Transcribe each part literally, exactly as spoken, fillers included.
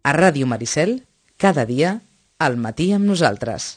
A Ràdio Maricel, cada dia, al matí amb nosaltres.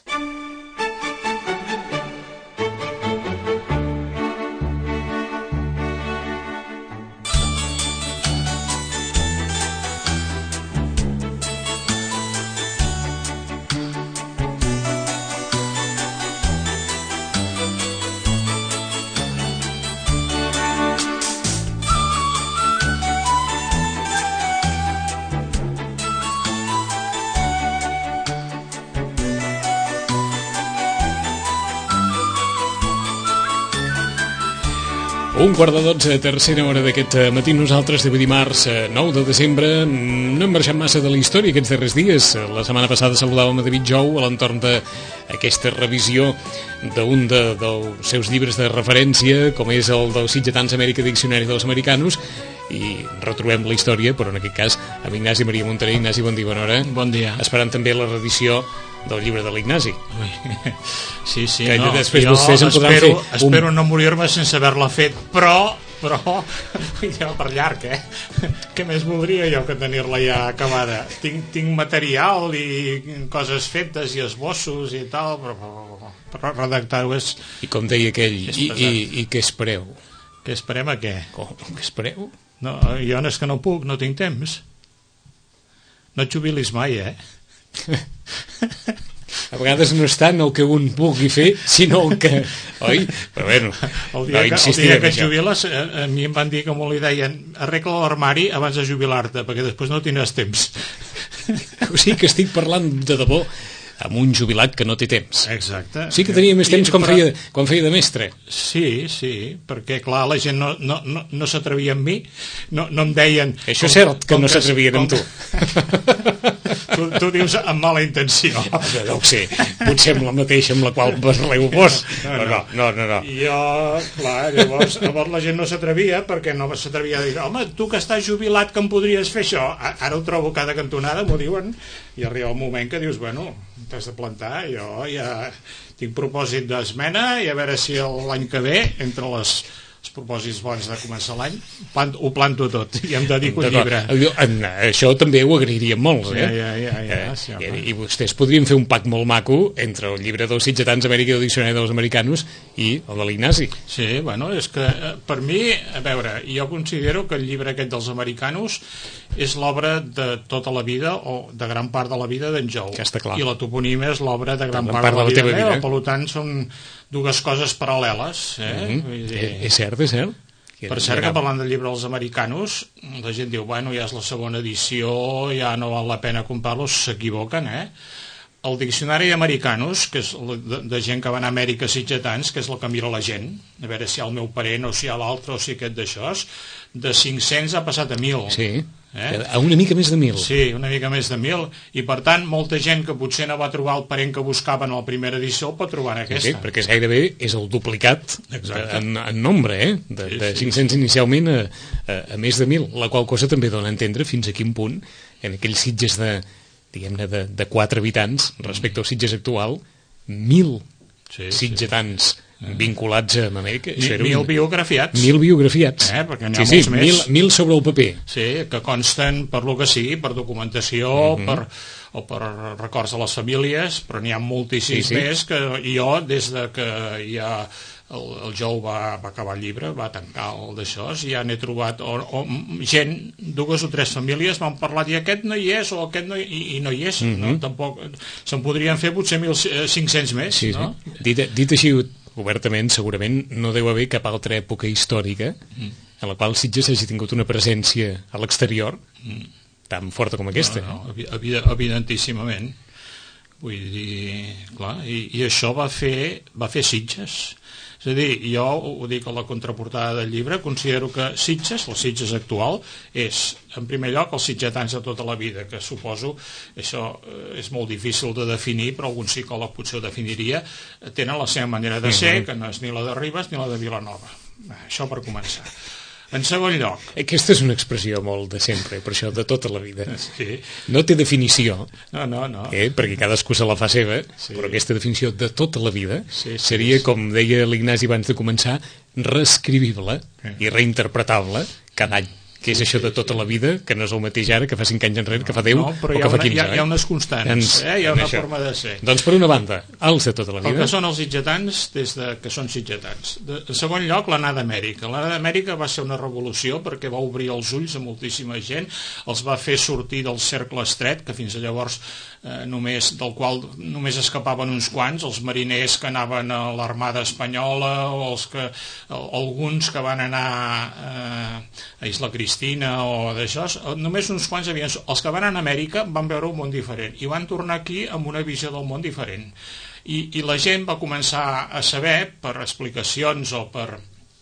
Un quart de dotze, tercera hora d'aquest matí. Nosaltres, de dimarts nou de desembre, no hem marxat massa de la història aquests darrers dies. La setmana passada saludàvem a David Jou a l'entorn d'aquesta revisió d'un de, dels seus llibres de referència, com és el dels Sitgetans Amèrica, Diccionari dels Americanos, i retrobem la història, però en aquest cas amb Ignasi Maria Montaner. Ignasi, bon dia, bona hora. Bon dia. Esperant també la reedició del llibre de l'Ignasi. Sí, sí, que no, després jo vostès espero, fer un... espero no morir-me sense haver-la fet, però, però, ja per llarg, eh? Què més voldria jo que tenir-la ja acabada? Tinc, tinc material i coses fetes i esbossos i tal, però, però redactar-ho és... I com deia aquell, i, i, i què espereu? Què esperem a què? Com, què espereu? No, jo no és que no puc, no tinc temps. No et jubilis mai, eh? A vegades no és tant el que un pugui fer, sinó el que... Oi? Però bueno, el dia, no que, el dia que et jubiles, a, a mi em van dir, com li deien, arregla l'armari abans de jubilar-te, perquè després no tindràs temps. O sigui que estic parlant de debò amb un jubilat que no té temps. Exacte. Sí que tenia més temps quan, però... feia, quan feia de mestre. Sí, sí, perquè clar, la gent no, no, no, no s'atrevia amb mi, no, no em deien... Això és cert, que no s'atrevien amb tu. tu. Tu dius amb mala intenció. No, no ho sé, potser amb la mateixa amb la qual parleu vos. No, no, no, no, no. Jo, clar, llavors, llavors la gent no s'atrevia perquè no s'atrevia a dir, home, tu que estàs jubilat que em podries fer això? Ara ho trobo cada cantonada, m'ho diuen, i arriba el moment que dius, bueno, t'has de plantar, jo ja tinc propòsit d'esmena i a veure si l'any que ve, entre les, els propòsits bons de començar l'any, plant, ho planto tot i em dedico al llibre. En, això també ho agrairíem molt, eh? Ja, ja, ja, ja, sí, I, I vostès podrien fer un pack molt maco entre el llibre dels Sitgetans Amèrica i el Diccionari dels Americanos i el de l'Ignasi. Sí, bueno, és que per mi, a veure, jo considero que el llibre aquest dels americanos és l'obra de tota la vida o de gran part de la vida d'en Jou, i la toponímia és l'obra de gran, gran part, part de la, de la vida meva, per tant són dues coses paral·leles, eh? Mm-hmm. Vull dir... És cert, és cert. Per cert, que parlant del llibre dels americanos, la gent diu, bueno, ja és la segona edició, ja no val la pena comprar-los, s'equivoquen, eh? El diccionari d'americanos, que és de, de gent que va anar a Amèrica Sitgetans, que és el que mira la gent, a veure si hi ha el meu parent o si hi ha l'altre o si aquest d'això, de cinc-cents ha passat a mil. Sí. Eh? A una mica més de mil. Sí, una mica més de mil, i per tant molta gent que potser no va trobar el parent que buscava en la primera edició el pot trobar en aquesta. Sí, perquè gairebé és el duplicat en, en nombre, eh? de, sí, de cinc-cents sí. Inicialment a, a, a més de mil, la qual cosa també dona a entendre fins a quin punt en aquells Sitges de, diguem-ne, de, de quatre habitants respecte als Sitges actual, mil sí, sitgetans sí. vinculats a Amèrica. Mil, mil un... biografiats. Mil biografiats. Eh? Perquè n'hi ha sí, molts sí, més. Mil, mil sobre el paper. Sí, que consten per lo que sigui, per documentació, mm-hmm. per, o per records de les famílies, però n'hi ha moltíssims sí, sí. més que jo, des de que ja el, el Jou va, va acabar el llibre, va tancar el d'això, ja n'he trobat o, o, gent, dues o tres famílies m'han parlat i aquest no hi és o aquest no hi, i, i no hi és, mm-hmm. no? Tampoc se'n podrien fer potser mil cinc-cents més, sí, no? Sí. Dit, dit així obertament, segurament no deu haver cap altra època històrica mm. en la qual Sitges hagi tingut una presència a l'exterior mm. tan forta com aquesta. No, no, evi evidentíssimament. Vull dir, clar, i, i això va fer, va fer Sitges. És a dir, jo ho dic a la contraportada del llibre, considero que Sitges, la Sitges actual, és, en primer lloc, els sitgetans de tota la vida, que suposo, això és molt difícil de definir, però algun psicòleg potser ho definiria, tenen la seva manera de ser, que no és ni la de Ribes ni la de Vilanova. Això per començar. En segon lloc... Aquesta és una expressió molt de sempre, per això, de tota la vida. Sí. No té definició, no, no, no. Eh, perquè cadascú se la fa seva, sí. Però aquesta definició de tota la vida sí, sí, seria, sí. Com deia l'Ignasi abans de començar, reescrivible sí. I reinterpretable cada any. que és sí, això de tota la vida, que no és el mateix ara, que fa cinc anys enrere, que fa deu, no, però o que fa quinze. Hi ha, eh? hi ha unes constants, Ens, eh? Hi ha una això. forma de ser. Doncs per una banda, els de tota la vida. El que són els sitgetans, des de que són sitgetans. De, en segon lloc, l'anada d'Amèrica. L'anada d'Amèrica va ser una revolució perquè va obrir els ulls a moltíssima gent, els va fer sortir del cercle estret, que fins a llavors eh, només, del qual només escapaven uns quants, els mariners que anaven a l'Armada Espanyola, o els que, alguns que van anar eh, a Isla Cristina o d'això, només uns quants havien... Els que van anar a Amèrica van veure un món diferent i van tornar aquí amb una visió del món diferent. I, i la gent va començar a saber, per explicacions o per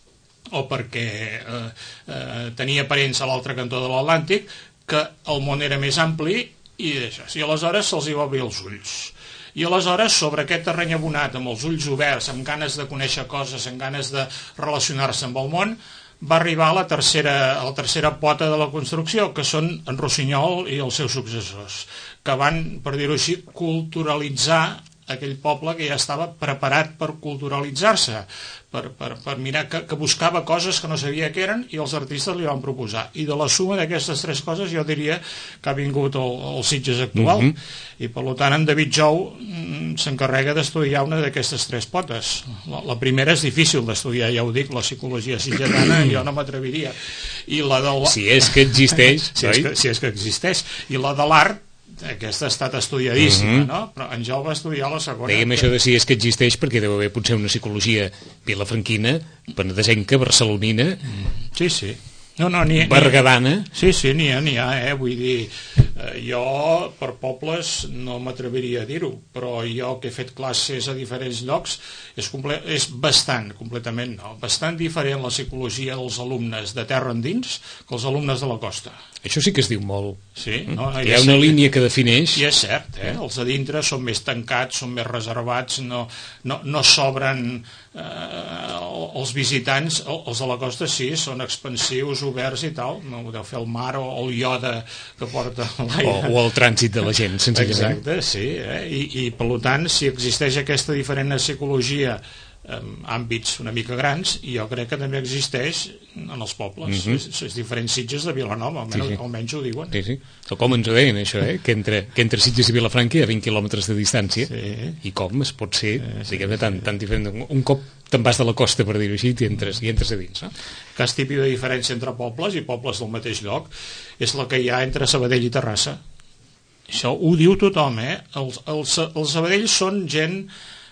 o perquè eh, eh, tenia parents a l'altre cantó de l'Atlàntic, que el món era més ampli i d'això. I aleshores se'ls hi va obrir els ulls. I aleshores, sobre aquest terreny abonat, amb els ulls oberts, amb ganes de conèixer coses, amb ganes de relacionar-se amb el món, va arribar a la tercera, a la tercera pota de la construcció, que són en Rossinyol i els seus successors, que van, per dir-ho així, culturalitzar aquell poble que ja estava preparat per culturalitzar-se, per, per, per mirar que, que buscava coses que no sabia què eren i els artistes li van proposar. I de la suma d'aquestes tres coses jo diria que ha vingut el, el Sitges actual. Mm -hmm. I per tant en David Jou s'encarrega d'estudiar una d'aquestes tres potes. La, la primera és difícil d'estudiar, ja ho dic, la psicologia sitgetana jo no m'atreviria. I la de la... Si és que existeix, si, és que, si és que existeix. I la de l'art, aquesta ha estat estudiadíssima, uh -huh. no? Però en Jou va estudiar la segona. Dèiem que... això de si és que existeix perquè deu haver potser una psicologia vilafranquina, penedesenca, barcelonina... Sí, sí. No, no, ni, bergadana. Ni, sí, sí, n'hi ha, n'hi ha, eh? Vull dir, eh, jo per pobles no m'atreviria a dir-ho, però jo que he fet classes a diferents llocs és, comple és bastant, completament no, bastant diferent la psicologia dels alumnes de terra endins que els alumnes de la costa. Això sí que es diu molt. Sí, no, hi ha una línia que defineix. I és cert, eh? Els de dintre són més tancats, són més reservats, no, no, no s'obren eh, els visitants. Els de la costa sí, són expansius, oberts i tal, no ho deu fer el mar o el iode que porta l'aire. O, o el trànsit de la gent, senzillament. Exacte, sí, eh? I, i per tant, si existeix aquesta diferent psicologia en àmbits una mica grans, i jo crec que també existeix en els pobles. Mm -hmm. és, és diferents Sitges de Vilanova, almenys, sí, sí. almenys ho diuen. Sí, sí. O com ens ho deien, això, eh? que, entre, que entre Sitges i Vilafranca hi ha vint quilòmetres de distància, sí. I com es pot ser, sí, sí, diguem-ne, tan, sí. tan diferent. Un cop te'n vas de la costa, per dir-ho així, i entres, i entres a dins. No? Cas típic de diferència entre pobles i pobles del mateix lloc és la que hi ha entre Sabadell i Terrassa. Això ho diu tothom, eh? Els, els, els Sabadells són gent...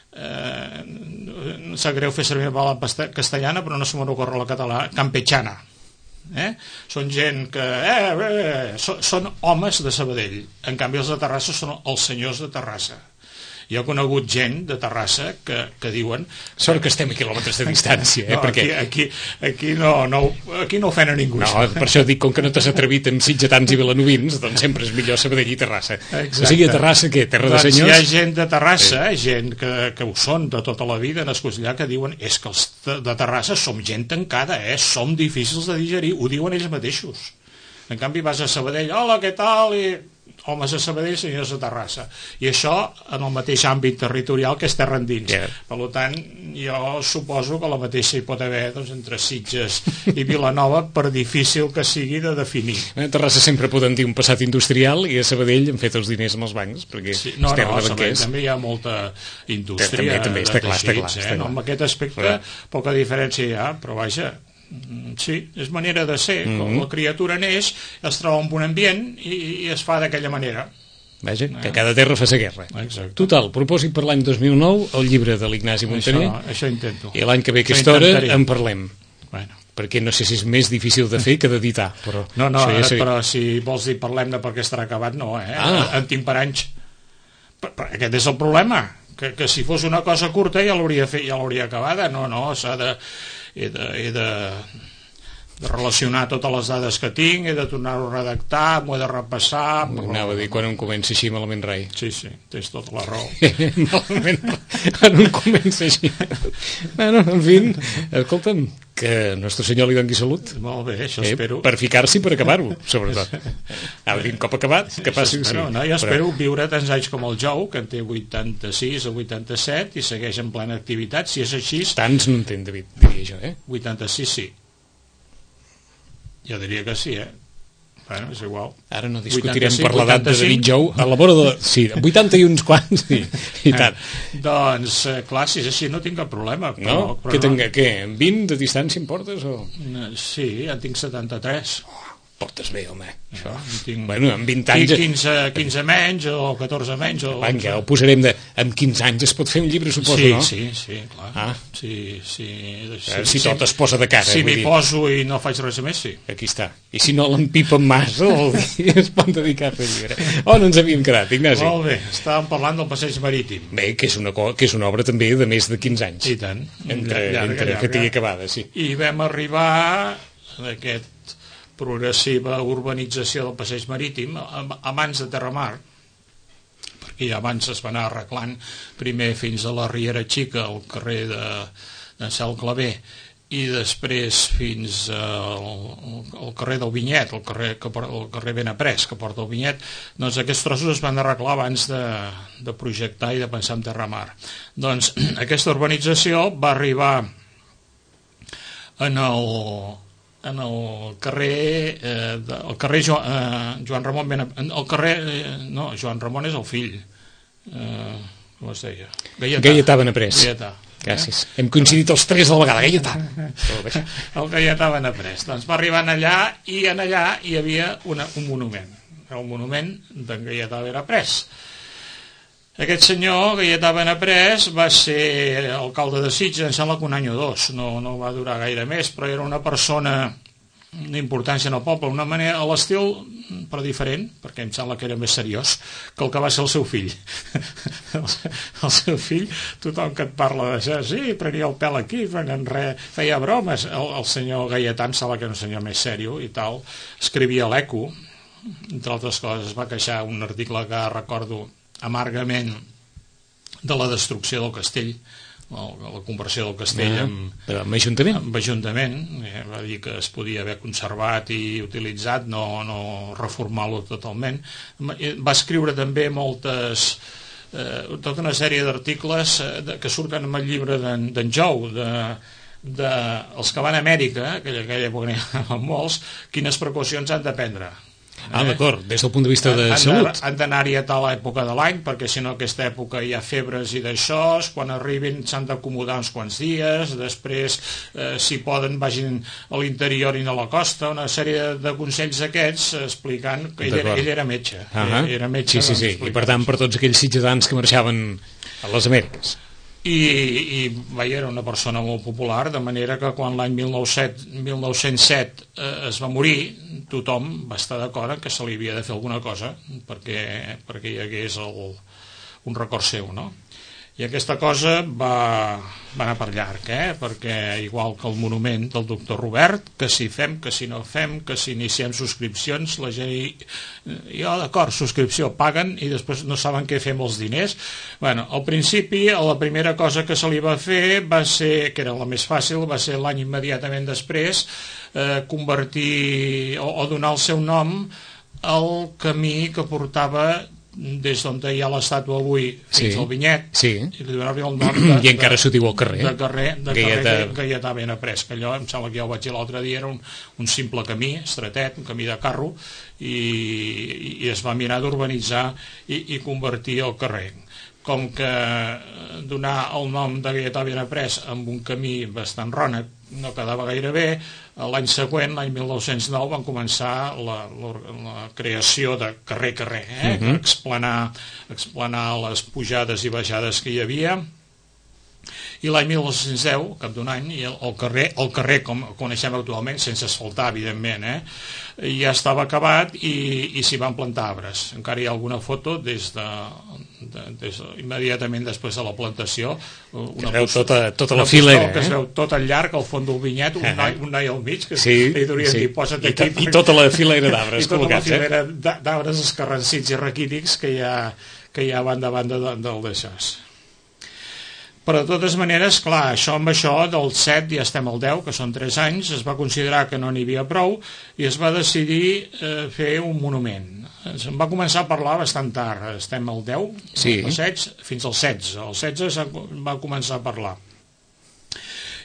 Eh, no sap greu fer servir la paraula castellana, però no se m'ocorre la catalana, campechana, eh? Són gent que eh, eh, so, són homes de Sabadell, en canvi els de Terrassa són els senyors de Terrassa. Jo he conegut gent de Terrassa que, que diuen... Sort que estem a quilòmetres de distància, eh? No, Perquè... aquí, aquí, aquí, no, no, aquí no ofèn a ningú. No, per això dic, com que no t'has atrevit amb sitgetans i vilanovins, doncs sempre és millor Sabadell i Terrassa. Exacte. O sigui, a Terrassa, què? Terra doncs de senyors? Hi ha gent de Terrassa, sí. gent que, que ho són de tota la vida, nascuts allà, que diuen és que els de Terrassa som gent tancada, eh? Som difícils de digerir, ho diuen ells mateixos. En canvi vas a Sabadell, hola, què tal? I... homes a Sabadell, senyors a Terrassa. I això en el mateix àmbit territorial que és terra endins. Yeah. Per tant, jo suposo que la mateixa hi pot haver doncs, entre Sitges i Vilanova, per difícil que sigui de definir. A Terrassa sempre podem dir un passat industrial i a Sabadell han fet els diners amb els bancs, perquè sí, no, és terra no, de banquers. També hi ha molta indústria també, també, està clar, teixits, està clar, està eh? clar. No, en aquest aspecte però... poca diferència hi ha, però vaja, sí, és manera de ser. Mm-hmm. La criatura neix, es troba en un ambient i, i es fa d'aquella manera. Vaja, eh? Que cada terra fa sa guerra. Exacte. Total, propòsit per l'any dos mil nou, el llibre de l'Ignasi Montaner. Això, això intento. I l'any que ve aquesta hora en parlem. Bueno. Perquè no sé si és més difícil de fer que d'editar. Però no, no, ja sé... però si vols dir parlem de perquè estarà acabat, no, eh? Ah. En tinc per anys. Però, però aquest és el problema. Que, que si fos una cosa curta ja l'hauria fet, ja l'hauria acabada. No, no, s'ha de... he de, he de, de relacionar totes les dades que tinc, he de tornar-ho a redactar, m'ho he de repassar... Però... Anava a dir, quan un comença així malament rai. Sí, sí, tens tota la raó. Malament, quan un comença així... Bueno, en fi, escolta'm, que Nostre Senyor li doni salut. Molt bé, això eh, espero. Per ficar-s'hi i per acabar-ho, sobretot. Ara, un cop acabat, que passi... Sí, no, jo espero però... viure tants anys com el Jou, que en té vuitanta-sis o vuitanta-set i segueix en plena activitat. Si és així... Tants no en tens, David, diria jo, eh? vuitanta-sis sí. Jo diria que sí, eh? Bueno, és igual. Ara no discutirem per l'edat de David Jou. A la vora de... Sí, vuitanta i uns quants, i, i tant. Eh, doncs, eh, clar, si és així no tinc cap problema. Però, no? però Què, no... tenga, què? vint de distància em portes? O... Sí, en tinc setanta-tres. Portes bé, home. Això. Tinc... Bueno, amb vint anys... quinze, quinze menys o catorze menys. O... Vinga, ho posarem de... Amb quinze anys es pot fer un llibre, suposo, sí, no? Sí, sí, clar. Ah. Sí, sí, sí, si tot es posa de cara. Si m'hi poso i no faig res més, sí. Aquí està. I si no l'empipa en massa, es pot dedicar a fer llibre. On ens havíem quedat, Ignasi? Molt bé, estàvem parlant del passeig marítim. Bé, que és una, que és una obra també de més de quinze anys. I tant. Entre, llarga, entre llarga. Que tingui acabada, sí. I vam arribar a aquest progressiva urbanització del passeig marítim a mans de Terramar, perquè abans es va anar arreglant primer fins a la Riera Xica, al carrer de, de Cel Clavé, i després fins al, al carrer del Vinyet, el carrer, que, el carrer Benaprés, que porta el Vinyet. Doncs aquests trossos es van arreglar abans de, de projectar i de pensar en Terramar. Doncs aquesta urbanització va arribar en el... en el carrer eh, de, el carrer jo, eh, Joan Ramon ben, el carrer eh, no, Joan Ramon és el fill eh, com es deia? Gaietà, Gaietà Benaprés. Gaietà. Gràcies. Eh? Hem coincidit els tres a la vegada. Gaietà. El Gaietà Benaprés. Doncs va arribar en allà i en allà hi havia una, un monument, el monument d'en Gaietà Benaprés. Aquest senyor, Gaietà Benaprés, va ser alcalde de Sitges, em sembla que un any o dos, no, no va durar gaire més, però era una persona d'importància en el poble, una manera, a l'estil, però diferent, perquè em sembla que era més seriós que el que va ser el seu fill. el, el seu fill, tothom que et parla d'això, sí, prenia el pèl aquí, re, feia bromes. El, el senyor Gaietà em sembla que era un senyor més seriós i tal, escrivia a l'Eco, entre altres coses, es va queixar un article que recordo amargament de la destrucció del castell, la conversió del castell ah, amb, amb Ajuntament, amb Ajuntament. Eh, va dir que es podia haver conservat i utilitzat, no, no reformar-lo totalment. Va escriure també moltes eh, tota una sèrie d'articles eh, que surten en el llibre d'en Jou, de, de els que van a Amèrica, aquella, aquella època n'hi ha molts, quines precaucions han de prendre. Ah, d'acord, des del punt de vista de han, salut. Han d'anar-hi a tal època de l'any, perquè si no aquesta època hi ha febres i d'això, quan arribin s'han d'acomodar uns quants dies, després, eh, si poden, vagin a l'interior i no a la costa, una sèrie de consells aquests explicant que ell era, ell era metge. Uh -huh. era metge, sí, sí, sí. I per tant, per tots aquells ciutadans que marxaven a les Amèriques. I, i vaja, era una persona molt popular, de manera que quan l'any mil nou-cents set eh, es va morir, tothom va estar d'acord que se li havia de fer alguna cosa perquè, perquè hi hagués el, un record seu, no? I aquesta cosa va, va anar per llarg, eh? Perquè igual que el monument del doctor Robert, que si fem, que si no fem, que si iniciem subscripcions, la gent hi... jo d'acord, subscripció, paguen i després no saben què fer amb els diners. Bueno, al principi la primera cosa que se li va fer va ser, que era la més fàcil, va ser l'any immediatament després, eh, convertir o, o donar el seu nom al camí que portava des d'on hi ha l'estàtua avui fins sí, al Vinyet, sí. I li donar-li el nom de, i encara s'ho diu al carrer de carrer, de Gaietà. carrer Gaietà Benaprés, que allò em sembla que ja ho vaig dir l'altre dia, era un, un simple camí estretet, un camí de carro, i, i es va mirar d'urbanitzar i, i convertir el carrer. Com que donar el nom de Gaietà Benaprés amb un camí bastant rònec no quedava gaire bé, l'any següent, l'any mil nou-cents nou, van començar la, la, la creació de carrer-carrer, eh? uh -huh. explanar, explanar les pujades i baixades que hi havia, i l'any mil nou-cents deu, cap d'un any, el, el carrer, el carrer com coneixem actualment, sense asfaltar, evidentment, eh? ja estava acabat i, i s'hi van plantar arbres. Encara hi ha alguna foto des de, de, des de immediatament després de la plantació, una veu postal, tota, tota una la filera, que eh? es veu tot al llarg, al fons del Vinyet, un, noi, un noi al mig, que sí, li hauria sí. dir, posa't I, aquí. I tota la filera d'arbres i tota col·locats, la filera eh? d'arbres escarransits i raquítics que hi ha, que hi ha banda a banda de, del d'això. Però de totes maneres, clar, això amb això del set ja estem al deu, que són tres anys, es va considerar que no n'hi havia prou i es va decidir eh, fer un monument. Se'n va començar a parlar bastant tard, estem al deu, sí. passeig, fins al setze. El setze va començar a parlar.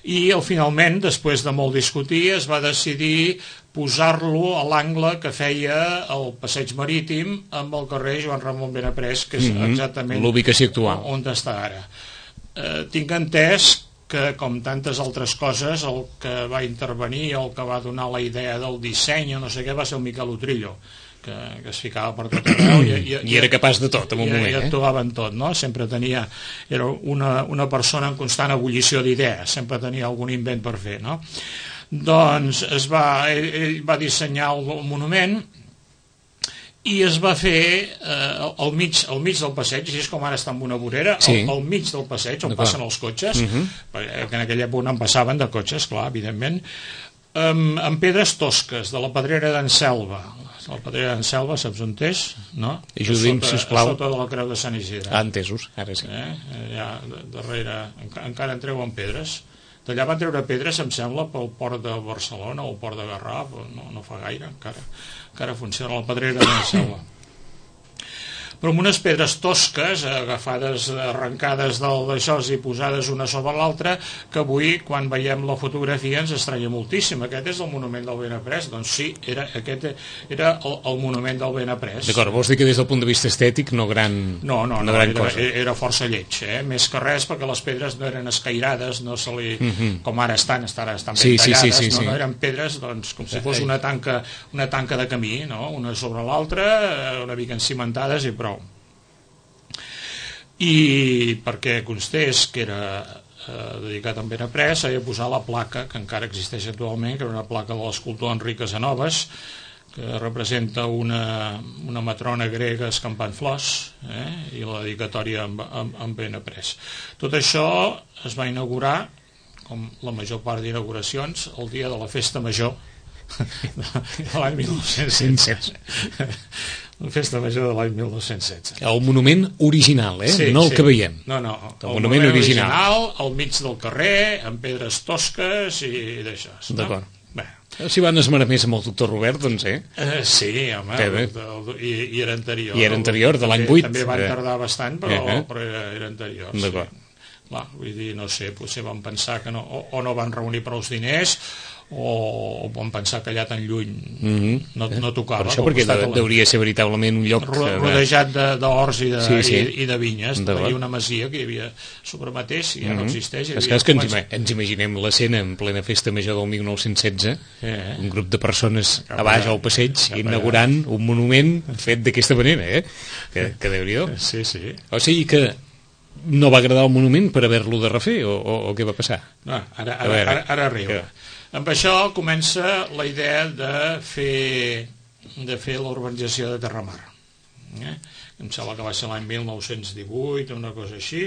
i al finalment, després de molt discutir, es va decidir posar-lo a l'angle que feia el passeig marítim amb el carrer Joan Ramon Benaprés, que és exactament l'ubicació actual on està ara. Eh, tinc entès que, com tantes altres coses, el que va intervenir, el que va donar la idea del disseny o no sé què, va ser el Miquel Utrillo, que, que es ficava per tot arreu i, i, i era capaç de tot en un i, moment, i actuava en tot, no? Sempre tenia, era una, una persona en constant ebullició d'idees, sempre tenia algun invent per fer, no? Doncs es va, ell, ell va dissenyar el, el monument i es va fer eh, al, mig, al mig del passeig, així és com ara està en una vorera, sí. al, al mig del passeig on passen els cotxes, uh -huh. perquè en aquella època en passaven de cotxes, clar, evidentment, amb, amb pedres tosques de la pedrera d'en Selva. La pedrera d'en Selva, saps on és? No? Ajudi'm, sisplau. Sota de la Creu de Sant Isidre. Ah, entesos, ara sí. Eh? Allà darrere, encara en treuen pedres. D'allà van treure pedres, em sembla, pel port de Barcelona o el port de Garraf, no, no fa gaire, encara, encara funciona la pedrera d'en Selva. Però amb unes pedres tosques, agafades, arrencades d'això i posades una sobre l'altra, que avui, quan veiem la fotografia, ens estranya moltíssim. Aquest és el monument del Benaprés. Doncs sí, era, aquest era el, el monument del Benaprés. D'acord, vols dir que des del punt de vista estètic no gran, no, no, no, no gran era, cosa. Era força lleig, eh? Més que res perquè les pedres no eren escairades, no se li, uh -huh. com ara estan, estan, estan ben sí, tallades, sí, sí, sí, no, sí. no eren pedres doncs, com si fos una tanca, una tanca de camí, no? Una sobre l'altra, una mica encimentades i prou. I perquè constés que era eh, dedicat a en Benaprés, s'havia de posar la placa que encara existeix actualment, que era una placa de l'escultor Enric Casanovas, que representa una, una matrona grega escampant flors, eh, i la dedicatòria amb, amb, amb Benaprés. Tot això es va inaugurar, com la major part d'inauguracions, el dia de la festa major de l'any mil nou-cents setze. La festa major de l'any mil nou-cents setze. El monument original, eh? Sí, no el sí. que veiem. No, no, el, el monument, monument original. original, al mig del carrer, amb pedres tosques i d'això. No? D'acord. Si van esmerar més amb el doctor Robert, doncs, eh? Uh, sí, home, el, el, i, i era anterior. I era anterior, de l'any vuit. També van tardar bastant, però, uh -huh. però era, era anterior. D'acord. Sí. Clar, vull dir, no sé, potser van pensar que no, o, o no van reunir prou diners, o, o van pensar que allà tan lluny mm -hmm. no, no tocava. Per això, perquè de, la... hauria ser veritablement un lloc... Ro rodejat d'horts i, de, sí, sí. i, i de vinyes. Hi havia una masia que hi havia sobre mateix, i ja mm -hmm. no existeix. És que, és que ens, ima ens imaginem l'escena en plena festa major del mil nou-cents setze, eh. un grup de persones a baix al passeig, inaugurant un monument fet d'aquesta manera, eh? Que, que Déu-n'hi-do. Sí, sí. O sigui que no va agradar el monument per haver-lo de refer, o, o, o què va passar? No, ara, ara, ara, ara arriba. Que... Amb això comença la idea de fer, de fer la urbanització de Terramar. Eh? Em sembla que va ser l'any mil nou-cents divuit, una cosa així.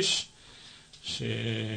Sí,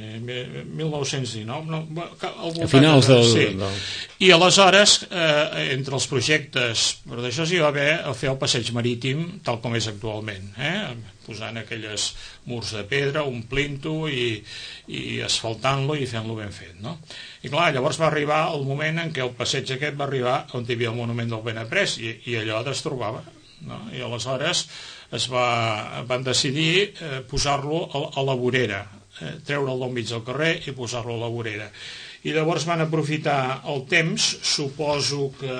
mil nou-cents dinou, no, a finals del... Sí. del... I aleshores, eh, entre els projectes, però d'això s'hi va haver a fer el passeig marítim tal com és actualment, eh? Posant aquelles murs de pedra, omplint-ho i, i asfaltant-lo i fent-lo ben fet, no? I clar, llavors va arribar el moment en què el passeig aquest va arribar on hi havia el monument del Benaprés i, i allò destrobava, no? I aleshores es va, van decidir eh, posar-lo a, a la vorera, eh, treure'l del mig del carrer i posar-lo a la vorera. I llavors van aprofitar el temps, suposo que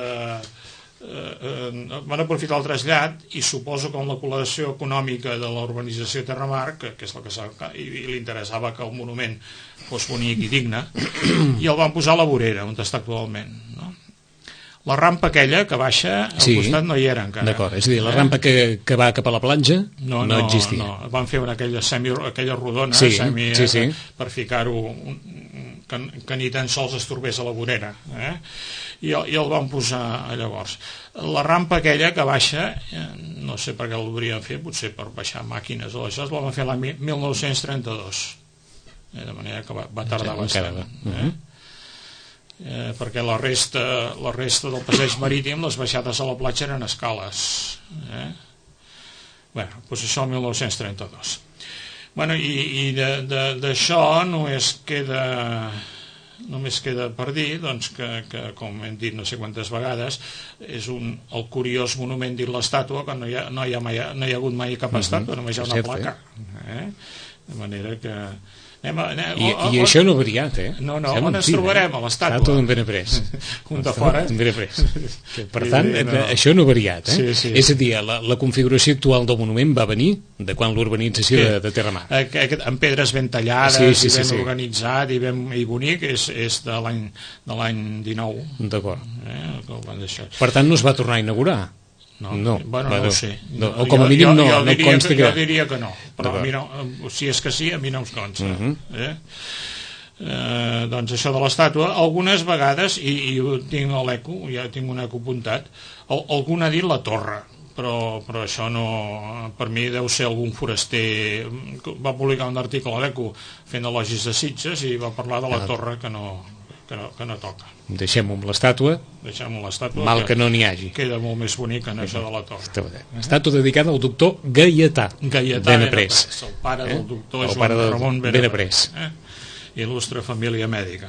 eh, eh, van aprofitar el trasllat i suposo que amb la col·laboració econòmica de la urbanització Terramar, que, que és la que i, i li interessava que el monument fos bonic i digne, i el van posar a la vorera, on està actualment, no? La rampa aquella que baixa al sí, costat no hi era encara. D'acord, és a dir, la rampa que, que va cap a la platja no, no, no existia. No, van fer una, aquella, semi, aquella rodona sí, semi, sí, sí. per ficar-ho que, que ni tan sols es trobés a la vorera, eh? I, i el van posar llavors. La rampa aquella que baixa, eh, no sé per què l'haurien fet, potser per baixar màquines o això, la van fer l'any mil nou-cents trenta-dos, eh, de manera que va, va tardar sí, bastant. Eh? Uh -huh. Eh, perquè la resta, la resta del passeig marítim, les baixades a la platja eren escales. Eh? Bueno, doncs això el mil nou-cents trenta-dos. Bueno, i, i d'això només queda... només queda per dir doncs, que, que, com hem dit no sé quantes vegades, és un, el curiós monument dins l'estàtua, que no hi ha, no hi ha, mai, no hi ha hagut mai cap estàtua, uh -huh. només hi ha una placa. Eh? De manera que Anem a, anem, I, o, I o, això no ha variat, eh? No, no, Sembla on ens mentida, trobarem? eh? A l'estàtua. Està tot ben après. Un de fora. Ben après. Per tant, Sí, no. això no ha variat, eh? Sí, sí. És a dir, la, la configuració actual del monument va venir de quan l'urbanització de, de Terramar. Aquest, amb pedres ben tallades, Sí, sí, i ben sí, sí. organitzat i ben i bonic, és, és de l'any de l'any dinou. D'acord. Eh, que ho van deixar. Per tant, no es va tornar a inaugurar. No, No, bueno, va, no no. ho sé. No, o com a mínim no- jo, jo no diria consta que, que- Jo diria que no, però a D'acord. mi no, si és que sí, a mi no em consta. Uh -huh. eh? Eh, doncs això de l'estàtua, algunes vegades, i, i ho tinc a l'eco, ja tinc un eco apuntat, al, algun ha dit la torre, però, però això no, per mi deu ser algun foraster que va publicar un article a l'eco fent elogis de Sitges i va parlar de la torre que no, que no, que no toca. Deixem-ho amb l'estàtua, Deixem l'estàtua, mal que no n'hi hagi. queda molt més bonic en això de la torre. Estàtua dedicada al doctor Gaietà, Gaietà Benaprés. Benaprés, el pare del doctor El Joan pare del Ramon Benaprés. Benaprés, eh? Il·lustre família mèdica.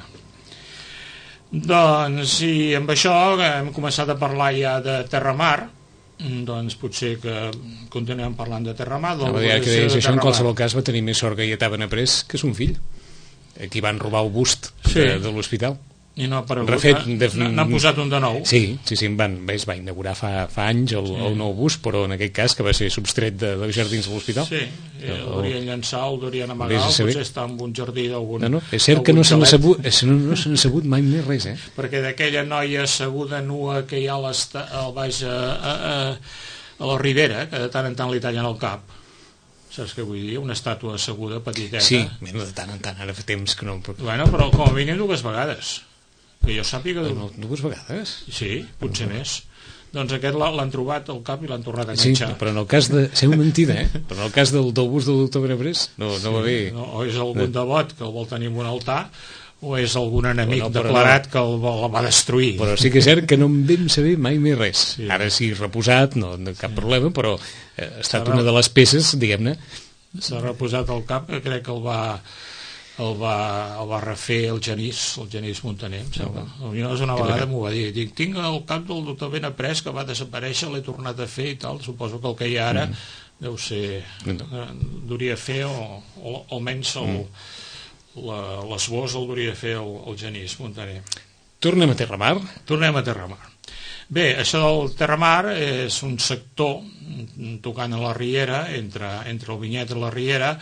Doncs, i amb això hem començat a parlar ja de Terramar, doncs potser que continuem parlant de Terramar. A veure, que deies, això en qualsevol cas va tenir més sort Gaietà Benaprés que son fill. Aquí van robar el bust Sí. de, de l'hospital. I no ha aparegut, Refet, eh? de- N'han posat un de nou. Sí, sí, sí, van, es va inaugurar fa, fa anys el, el nou bus, però en aquest cas que va ser substret de, dels jardins de l'hospital. Sí, el durien llançar, el durien amagar, Vés a saber. potser està en un jardí d'algun... No, no, és cert que no se n'ha sabut, eh, no, no se n'ha sabut mai més res, eh? Perquè d'aquella noia asseguda nua que hi ha a l'esta- al baix a, a, a, a la Ribera, que de tant en tant li tallen el cap, saps què vull dir? Una estàtua asseguda petiteta. Sí, bueno, de tant en tant, ara fa temps que no... Bueno, però com a mínim dues vegades, que jo sàpiga... No, dues vegades? Sí, potser més. Doncs aquest l'ha- l'han trobat al cap i l'han tornat a Sí, enganxar. però en el cas de... Seu mentida, eh? Però en el cas del, del bus del doctor Benaprés no, no va bé. No, o és algun devot que el vol tenir en un altar, o és algun enemic Bueno, però declarat que el, vol- el va destruir. Però sí que és cert que no en vam saber mai més res. Sí. Ara sí, reposat, no, no cap problema, però eh, ha estat S'ha una de les peces, diguem-ne. S'ha reposat al cap, que crec que el va el va, el va refer el Genís, el Genís Montaner, em sembla. El Genís una vegada m'ho va dir, dic, tinc el cap del doctor Benaprés que va desaparèixer, l'he tornat a fer i tal, suposo que el que hi ha ara mm. deu ser, No. eh, duria fer, o, o almenys el, Mm. la, l'esbós el duria fer el, el Genís Montaner. Tornem a Terramar. Tornem a Terramar. Bé, això del Terramar és un sector mm, tocant a la Riera, entre, entre el Vinyet i la Riera,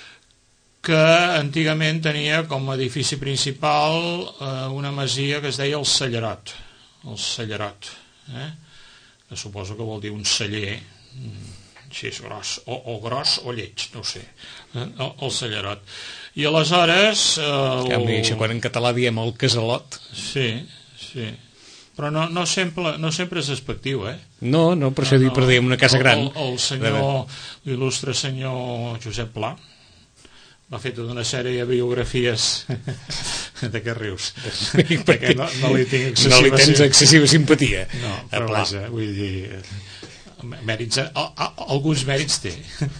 que antigament tenia com a edifici principal eh, una masia que es deia el Cellerot, el Cellerot, eh? que suposo que vol dir un celler, així és gros, o, o gros o lleig, no ho sé, eh? el, el Cellerot. I aleshores... Eh, El... Això, quan en català diem el casalot. Sí, sí. Però no, no, sempre, no sempre és despectiu, eh? No, no, per això no, dic, per dir, una casa gran. El, el senyor, l'il·lustre senyor Josep Pla, va fer tota una sèrie de biografies de què rius? Perquè no, no li tinc excessiva no li tens sim- excessiva simpatia. no, a però Pla. vaja, vull dir, mèrits, a, a, alguns mèrits té.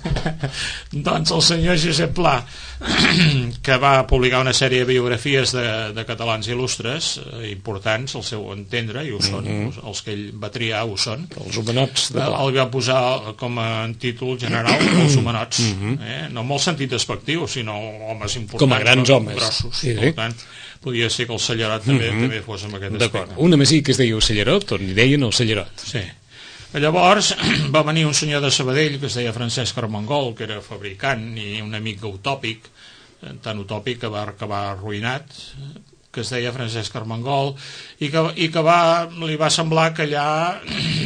Doncs el senyor Josep Pla, que va publicar una sèrie de biografies de, de catalans il·lustres eh, importants, al seu entendre, i ho són, Mm-hmm. els que ell va triar ho són, Els homenots de Pla. el va posar com a títol general els homenots, eh? no amb el sentit despectiu, sinó homes importants, Com a grans homes. grossos. Sí, sí. Per tant, podia ser que el Cellerot també, Mhm. també fos amb aquest D'acord. aspecte. Una masia que es deia el Cellerot, on hi deien el Cellerot. Sí. Llavors va venir un senyor de Sabadell que es deia Francesc Armengol, que era fabricant i un amic utòpic, tan utòpic que va acabar arruïnat, que es deia Francesc Armengol, i que, i que va, li va semblar que allà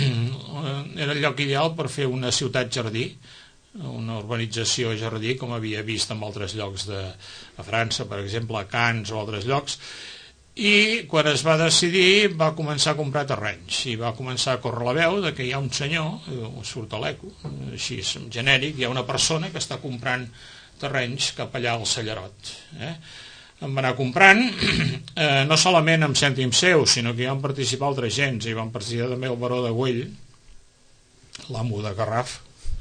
era el lloc ideal per fer una ciutat jardí, una urbanització jardí, com havia vist en altres llocs de a França, per exemple, a Canes o altres llocs, i quan es va decidir va començar a comprar terrenys i va començar a córrer la veu de que hi ha un senyor, eh, surt a l'eco, així genèric, hi ha una persona que està comprant terrenys cap allà al Cellerot, eh? em va anar comprant, eh, no solament amb cèntims seus, sinó que hi van participar altres gens, i van participar també el baró de Güell, l'amo de Garraf,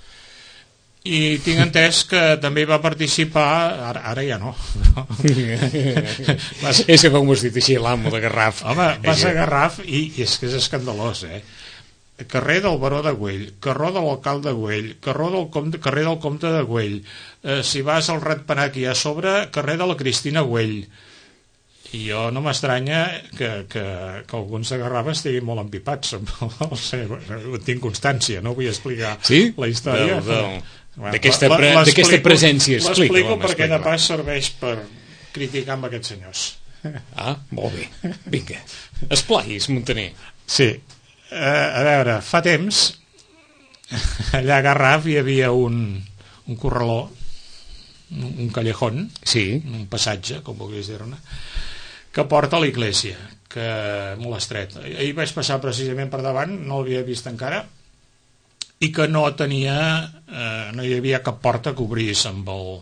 i tinc entès que també va participar, ara, ara ja no, vas, és que com ho has dit així, l'amo de Garraf. home, vas a Garraf i, i és que és escandalós, eh? carrer del Baró de Güell, carrer de l'alcalde de Güell, carrer del comte, carrer del comte de Güell, eh, si vas al Ratpenat aquí a sobre, carrer de la Cristina Güell. I jo no m'estranya que, que, que alguns de Garraf estiguin molt empipats. No sé, ho tinc constància, no vull explicar sí? la història. D'aquesta pre presència explica. L'explico perquè de pas serveix per criticar amb aquests senyors. Ah, molt bé. Vinga, esplaguis, Montaner. Sí, eh, a veure, fa temps allà a Garraf hi havia un, un corraló, un, un callejón, sí. Un passatge, com vulguis dir-ne, que porta a l'església, que molt estret. Ahir vaig passar precisament per davant, no l'havia vist encara, i que no tenia, eh, no hi havia cap porta que obrís amb el,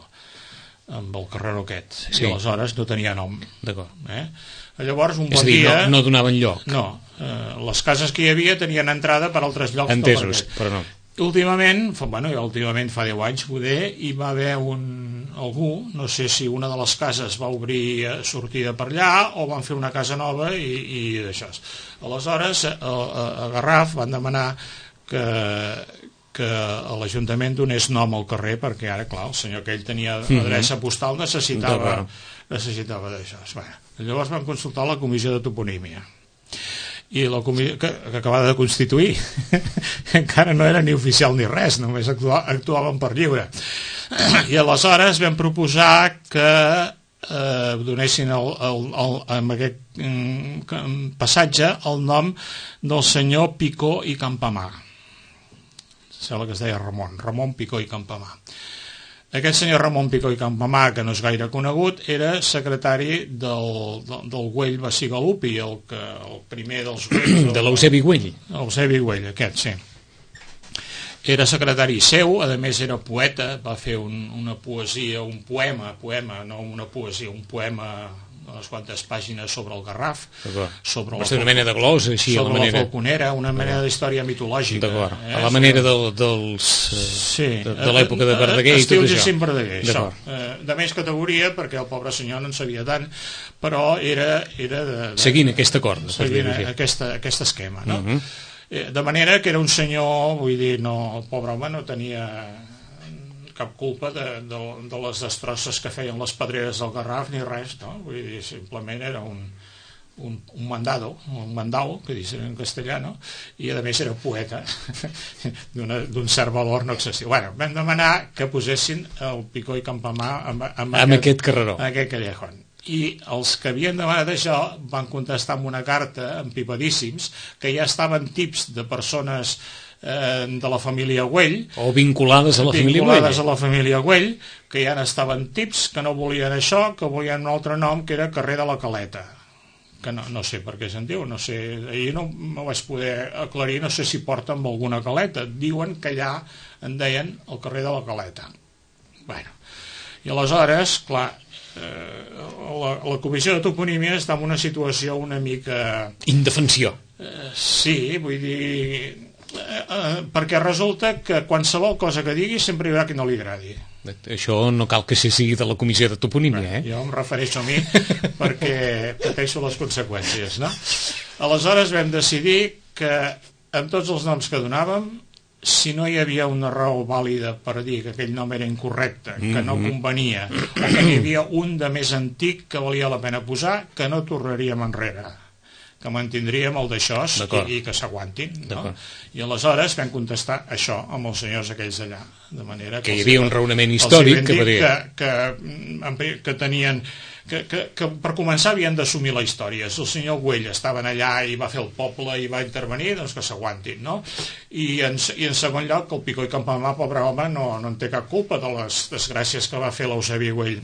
amb el carreró aquest. Sí. I aleshores no tenia nom. D'acord. Eh? Llavors, un bon És a dir, dia... no, no donaven lloc. No, eh, les cases que hi havia tenien entrada per altres llocs. Entesos, però no. Últimament, fa, bueno, últimament fa deu anys, poder, hi va haver un, algú, no sé si una de les cases va obrir sortida per allà o van fer una casa nova i, i d'això. Aleshores, a, a, a Garraf van demanar que, que l'Ajuntament donés nom al carrer perquè ara, clar, el senyor aquell tenia adreça postal, necessitava, necessitava d'això. Bueno, llavors van consultar la comissió de toponímia. I la comissió que, que acabava de constituir encara no era ni oficial ni res, només actua, actuaven per lliure. I aleshores vam proposar que eh, donessin el, el, el, en aquest mm, passatge el nom del senyor Picó i Campamà. Sembla que es deia Ramon, Ramon Picó i Campamà. Aquest senyor Ramon Picó i Campamà, que no és gaire conegut, era secretari del, del, del Güell Bacigalupi, el, que, el primer dels Güells... De l'Eusebi Güell. Eusebi Güell, aquest, sí. Era secretari seu, a més era poeta, va fer un, una poesia, un poema, poema, no una poesia, un poema... unes quantes pàgines sobre el Garraf, sobre la, una mena de glosa, així, sobre a la, manera... la falconera, una mena d'història mitològica. Eh? A la manera del, dels, sí. de, de l'època de Verdaguer i tot això. Estil Verdaguer, això. Eh, de més categoria, perquè el pobre senyor no en sabia tant, però era... era de, de, seguint aquesta corda. Seguint aquesta, aquest esquema, no? Uh -huh. eh, de manera que era un senyor, vull dir, no, el pobre home no tenia... cap culpa de, de, de les destrosses que feien les pedreres del Garraf ni res, no? Vull dir, simplement era un, un, un mandado, un mandau, que dicen en castellà, no? I a més era poeta d'un cert valor no excessiu. Bueno, vam demanar que posessin el Picó i Campamà amb, amb, amb aquest, aquest carreró, amb aquest callejón. I els que havien demanat això van contestar amb una carta empipadíssims que ja estaven tips de persones de la família Güell o vinculades a la família Güell vinculades a la família Güell que ja n'estaven tips, que no volien això, que volien un altre nom que era carrer de la Caleta, que no, no sé per què se'n diu, no sé, ahir no me vaig poder aclarir, no sé si porta amb alguna caleta, diuen que allà en deien el carrer de la Caleta. Bueno, i aleshores, clar, eh, la, la comissió de toponímia està en una situació una mica... indefensió. Eh, sí, vull dir... Eh, eh, perquè resulta que qualsevol cosa que digui sempre hi haurà qui no li agradi. Això no cal que se sigui de la comissió de toponímia, eh? Jo em refereixo a mi perquè pateixo les conseqüències, no? Aleshores vam decidir que amb tots els noms que donàvem, si no hi havia una raó vàlida per dir que aquell nom era incorrecte, que no convenia, o que hi havia un de més antic que valia la pena posar, que no tornaríem enrere, que mantindríem el d'això i, i que s'aguantin, no? I aleshores vam contestar això amb els senyors aquells d'allà, de manera que, que hi havia un raonament històric que, que, que, que tenien que, que, que per començar havien d'assumir la història. Si el senyor Güell estava allà i va fer el poble i va intervenir, doncs que s'aguantin, no? I en, i en segon lloc, que el Picó i Campamà, pobre home, no, no en té cap culpa de les desgràcies que va fer l'Eusebi Güell.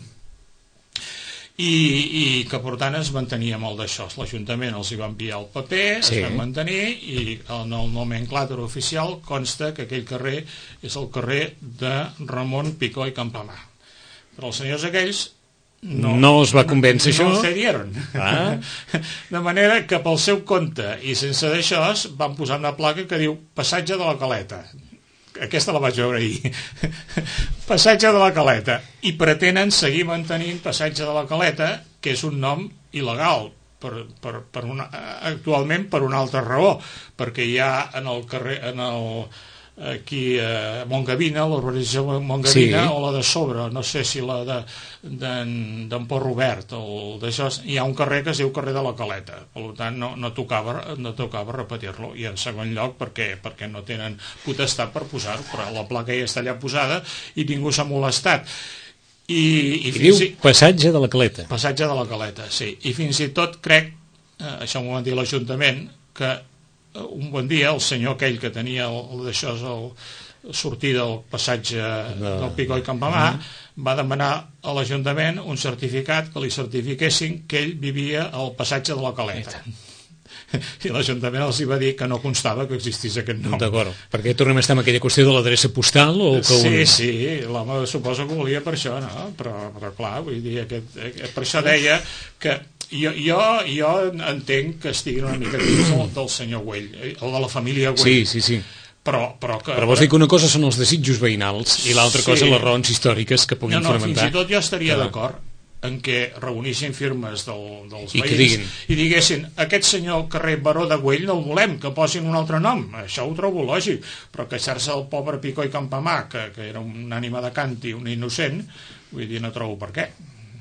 I, i que per tant es mantenia molt d'això. L'Ajuntament els hi va enviar el paper, sí. Es va mantenir, i en el nomenclàtor oficial consta que aquell carrer és el carrer de Ramon Picó i Campamà. Però els senyors aquells no, no es va convèncer, no, això? No cedieron. Ah. De manera que pel seu compte i sense d'això van posar una placa que diu Passatge de la Caleta. Aquesta la vaig veure ahir. Passatge de la Caleta. I pretenen seguir mantenint Passatge de la Caleta, que és un nom il·legal, per, per, per una, actualment per una altra raó, perquè hi ha en el carrer, en el, aquí a Montgavina, l'urbanització Montgavina, sí. O la de sobre, no sé si la de d'en Port Robert, o d'això, hi ha un carrer que es diu carrer de la Caleta, per tant no, no tocava, no tocava repetir-lo, i en segon lloc perquè, perquè no tenen potestat per posar-ho, però la placa ja està allà posada i ningú s'ha molestat. I, i, I diu i, passatge de la Caleta. Passatge de la Caleta, sí. I fins i tot crec, eh, això m'ho van dir l'Ajuntament, que un bon dia el senyor aquell que tenia el, el d'això, el sortir del passatge no. del Picó i Campamà, mm. va demanar a l'Ajuntament un certificat que li certifiquessin que ell vivia al passatge de la Caleta. I l'Ajuntament els hi va dir que no constava que existís aquest nom. D'acord, perquè tornem a estar amb aquella qüestió de l'adreça postal o que sí, un... sí, l'home suposo que volia per això, no? Però, però clar, vull dir, aquest, aquest, per això deia que jo, jo, jo entenc que estiguin una mica dins del, del senyor Güell, el de la família Güell. Sí, sí, sí. Però, però, que, però vols dir que una cosa són els desitjos veïnals i l'altra sí. cosa les raons històriques que puguin no, no, fonamentar. Fins i tot jo estaria Clar. d'acord en què reunissin firmes del, dels I veïns diguin. i diguessin, aquest senyor carrer Baró de Güell no el volem, que posin un altre nom, això ho trobo lògic, però queixar-se del pobre Picó i Campamà, que, que era un ànima de canti, un innocent, vull dir, no trobo per què.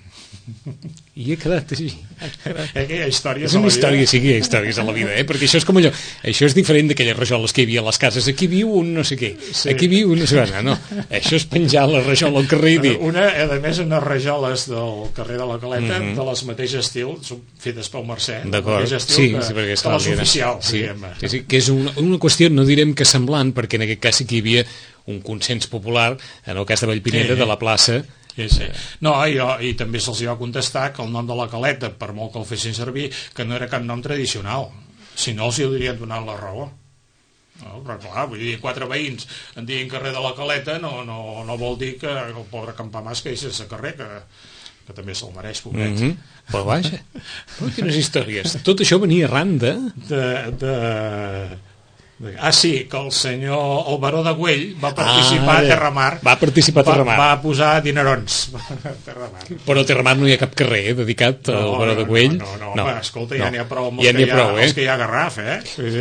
I he quedat així. Aquella història és una història, sí, hi ha històries a la vida, eh? Perquè això és com allò, això és diferent d'aquelles rajoles que hi havia a les cases, aquí viu un no sé què, sí. aquí viu un no sé què, no, això és penjar la rajola al carrer i dir... Una, a més, unes rajoles del carrer de la Caleta, mm -hmm. de les mateixes estil, fetes pel Mercè, d'acord, sí, que, sí, perquè que les oficials, sí, que, sí, que és una, una qüestió, no direm que semblant, perquè en aquest cas sí que hi havia un consens popular, en el cas de Vallpineda, sí. de la plaça. Sí, sí. No, i, i també se'ls va contestar que el nom de la Caleta, per molt que el fessin servir, que no era cap nom tradicional, si no els hi haurien donat la raó. No, però clar, vull dir, quatre veïns en diguin carrer de la Caleta no, no, no vol dir que el pobre Campamà es queixi sense carrer, que, que també se'l mereix, pobret. Mm -hmm. Però vaja, oh, quines històries. Tot això venia arran de... de... de... Ah, sí, que el senyor el baró de Güell va participar ah, a Terramar. Va participar a Terramar. Va, va posar dinerons a Terramar. Però a Terramar no hi ha cap carrer eh, dedicat no, al baró de Güell. No, no, no, no. Va, escolta, ja no. n'hi ha prou amb els, ja que, hi ha, prou, eh? els que hi ha Garraf, eh?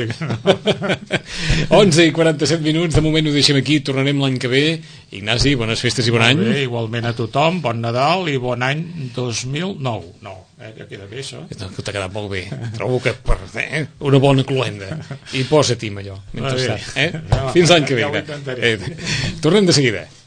onze i quaranta-set minuts, de moment ho deixem aquí, tornarem l'any que ve. Ignasi, bones festes i bon any. Bé, igualment a tothom, bon Nadal i bon any dos mil nou. No, eh, ja queda bé això. T'ha quedat molt bé. Trobo que per eh, una bona cloenda. I posa-t'hi amb allò, mentrestant. Eh? Fins l'any que ve. Ja ho intentaré. Eh, tornem de seguida.